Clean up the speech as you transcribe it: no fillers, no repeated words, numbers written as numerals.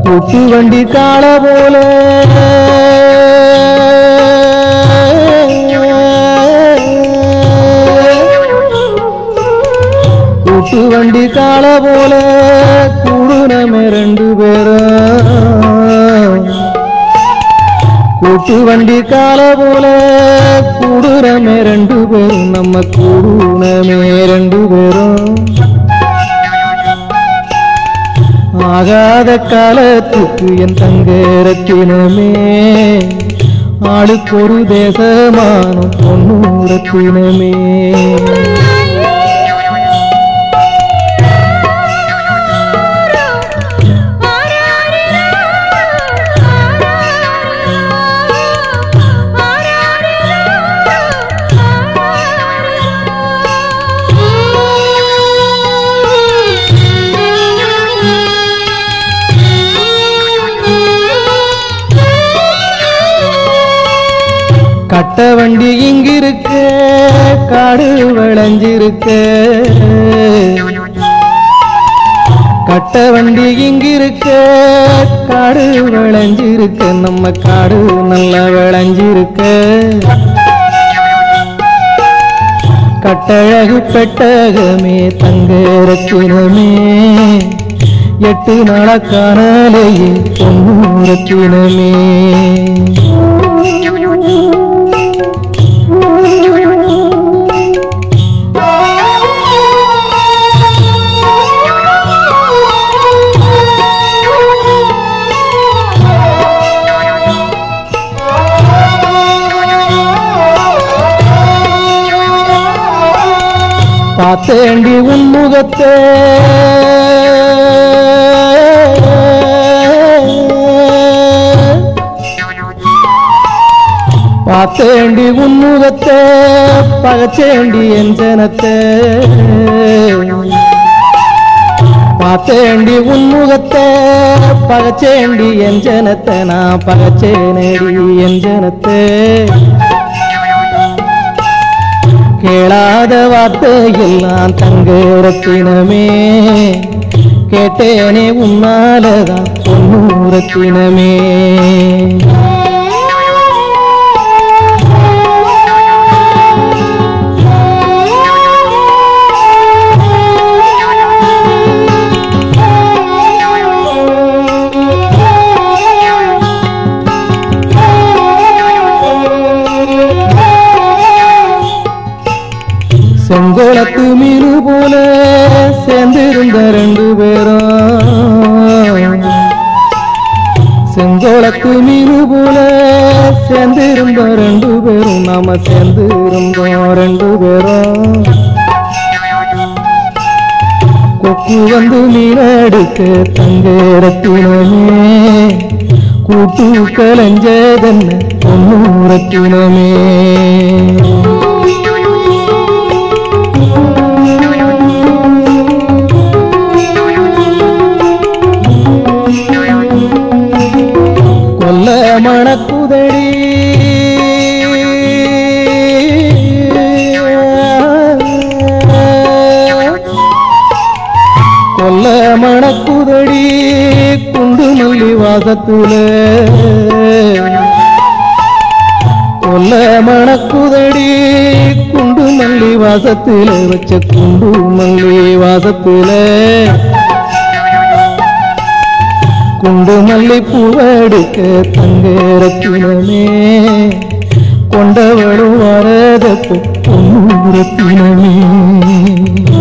கூட்டு வண்டி காள போல கூட்டு வண்டி காள போல கூடுனமே ரெண்டு பேரும் கூட்டு வண்டி காள போல கூடுறமே ரெண்டு பேரும் நம்ம கூடுனமே ரெண்டு பேரும் ஆகாத காலத்துக்கு என் தங்கரத்தினமே ஆளுக்கு ஒரு தேசமானும் பொன்னூரத்தினமே கட்ட வண்டி இங்கிருக்க காடு விளைஞ்சிருக்க கட்ட வண்டி இங்கிருக்க காடு விளைஞ்சிருக்க நம்ம காடு நல்லா விளைஞ்சிருக்க கட்டழகு பெட்டகமே தங்கரத்தினமே 8 நாள காணலையே பொன்னூரத்தினமே பார்த்தேண்டி உன்முகத்தே பார்த்தேண்டி உன்முகத்தே பகச்சேண்டி என் ஜனத்தே பார்த்தேண்டி உன்முகத்தே பகச்சேண்டி என் ஜனத்தை நான் பகச்சேனேடி என் ஜனத்தே கேளாத வார்த்தையெல்லாம் தங்கரத்தினமே கேட்டேனே உன்னாலதான் பொன்னூரத்தினமே செங்கோலத்து மீனு போல சேர்ந்திருந்த ரெண்டு பேரும் செங்கோலத்து மீனு போல சேர்ந்திருந்த ரெண்டு பேரும் நாம சேர்ந்திருந்தோம் ரெண்டு பேரும் கொக்கு வந்து மீனெடுக்க தங்கரத்தினமே கூட்டு கலஞ்சதென்ன பொன்னூரத்தினமே மணக்குதடி கொல்ல மணக்குதடி குண்டு மல்லி வாசத்துல கொல்ல மணக்குதடி குண்டு மல்லி வாசத்துல வச்ச குண்டு மல்லி வாசத்துல குண்டு மல்லி பூவெடுக்க தங்கரத்தினமே கொண்டவளும் வரதப்பு பொன்னூரத்தினமே